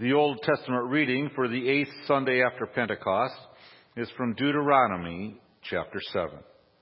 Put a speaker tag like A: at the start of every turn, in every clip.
A: The Old Testament reading for the 8th Sunday after Pentecost is from Deuteronomy chapter 7.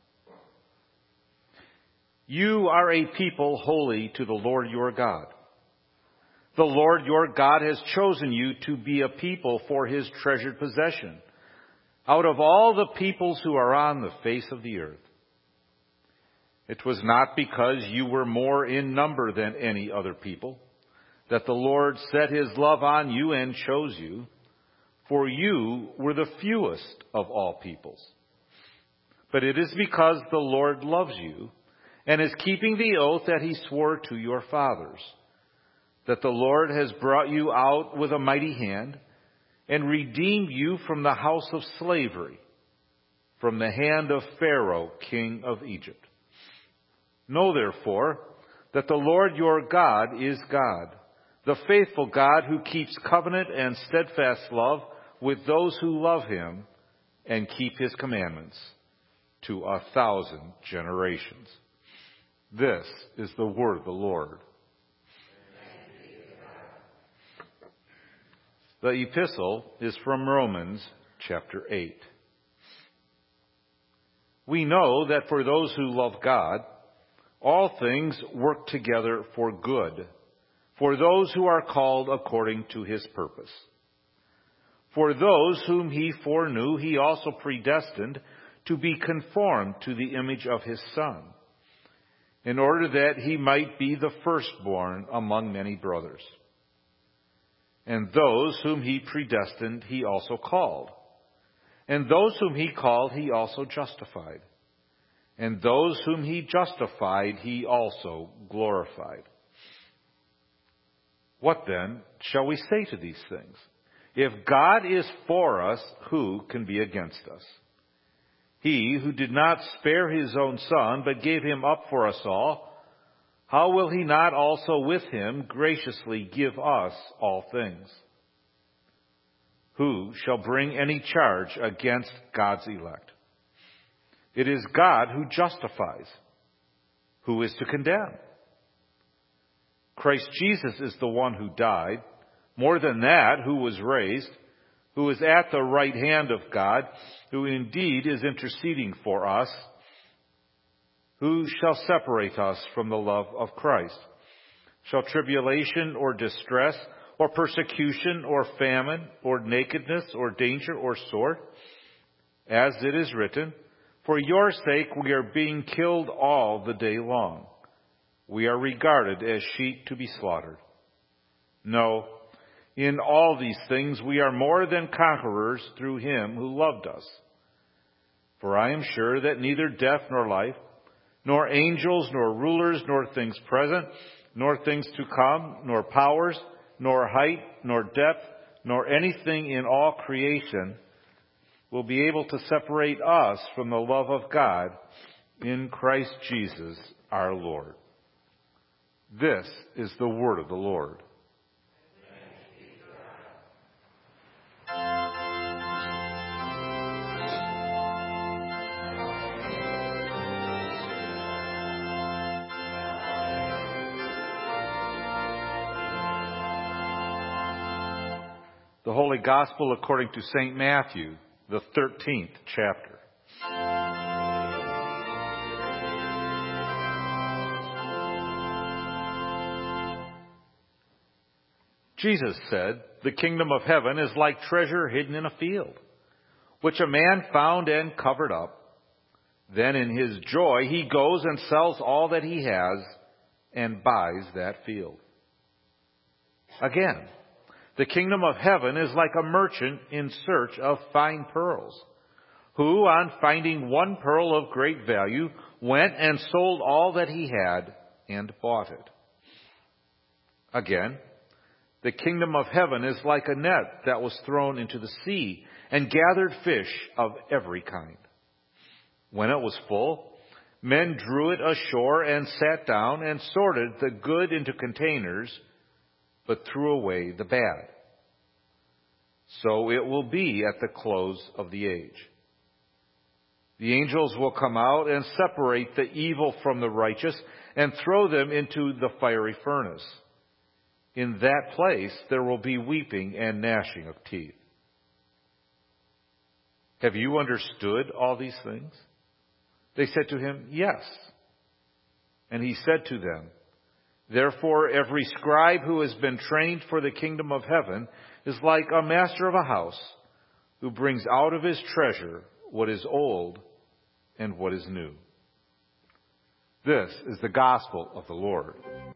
A: You are a people holy to the Lord your God. The Lord your God has chosen you to be a people for his treasured possession out of all the peoples who are on the face of the earth. It was not because you were more in number than any other people that the Lord set his love on you and chose you, for you were the fewest of all peoples. But it is because the Lord loves you and is keeping the oath that he swore to your fathers, that the Lord has brought you out with a mighty hand and redeemed you from the house of slavery, from the hand of Pharaoh, king of Egypt. Know therefore that the Lord your God is God, the faithful God who keeps covenant and steadfast love with those who love him and keep his commandments to 1,000 generations. This is the word of the Lord. The epistle is from Romans chapter 8. We know that for those who love God, all things work together for good, for those who are called according to his purpose. For those whom he foreknew, he also predestined to be conformed to the image of his Son, in order that he might be the firstborn among many brothers. And those whom he predestined, he also called. And those whom he called, he also justified. And those whom he justified, he also glorified. What then shall we say to these things? If God is for us, who can be against us? He who did not spare his own Son, but gave him up for us all, how will he not also with him graciously give us all things? Who shall bring any charge against God's elect? It is God who justifies. Who is to condemn? Christ Jesus is the one who died, more than that, who was raised, who is at the right hand of God, who indeed is interceding for us. Who shall separate us from the love of Christ? Shall tribulation or distress or persecution or famine or nakedness or danger or sword? As it is written, for your sake we are being killed all the day long. We are regarded as sheep to be slaughtered. No, in all these things we are more than conquerors through him who loved us. For I am sure that neither death nor life, nor angels, nor rulers, nor things present, nor things to come, nor powers, nor height, nor depth, nor anything in all creation will be able to separate us from the love of God in Christ Jesus our Lord. This is the word of the Lord. The Holy Gospel according to St. Matthew, the 13th chapter. Jesus said, the kingdom of heaven is like treasure hidden in a field, which a man found and covered up. Then in his joy he goes and sells all that he has and buys that field. Again, the kingdom of heaven is like a merchant in search of fine pearls, who, on finding one pearl of great value, went and sold all that he had and bought it. Again, the kingdom of heaven is like a net that was thrown into the sea and gathered fish of every kind. When it was full, men drew it ashore and sat down and sorted the good into containers, but threw away the bad. So it will be at the close of the age. The angels will come out and separate the evil from the righteous and throw them into the fiery furnace. In that place there will be weeping and gnashing of teeth. Have you understood all these things? They said to him, Yes. And he said to them, Therefore every scribe who has been trained for the kingdom of heaven is like a master of a house who brings out of his treasure what is old and what is new. This is the gospel of the Lord.